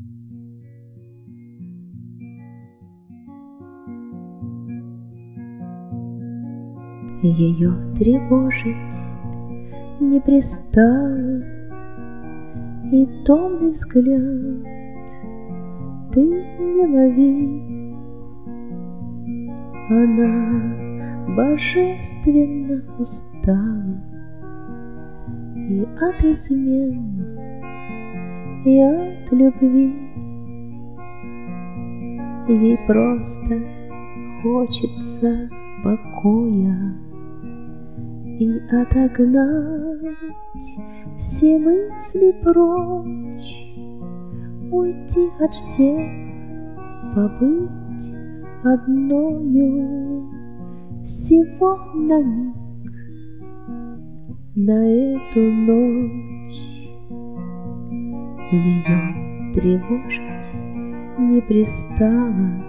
Ее тревожить не пристало, и томный взгляд ты не лови. Она божественно устала и от измен, и от любви. Ей просто хочется покоя и отогнать все мысли прочь, уйти от всех, побыть одною всего на миг, на эту ночь. Ее тревожить не пристало,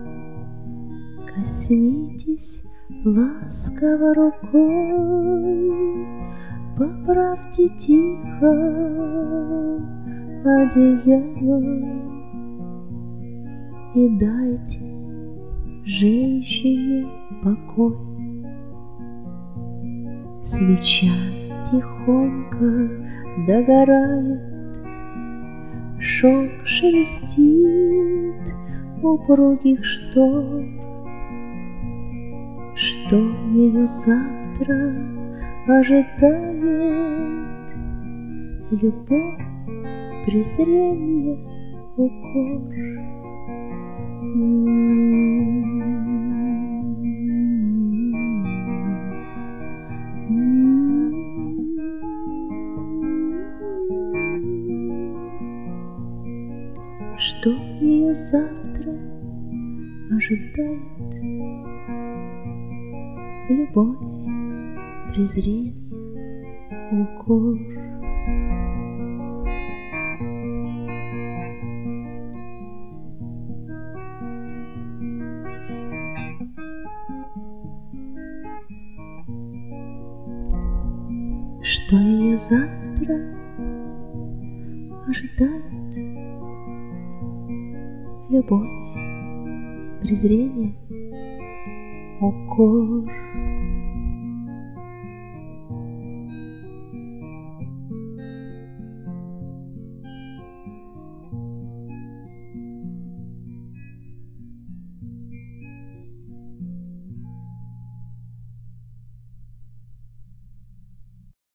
коснитесь ласково рукой, поправьте тихо одеяло и дайте женщине покой. Свеча тихонько догорает, шелк шелестит упругих штор. Что ее завтра ожидает? Любовь, презрение, укор. Что ее завтра ожидает? Любовь, презрение, укор. Что ее завтра ожидает? Любовь, презрение, укор.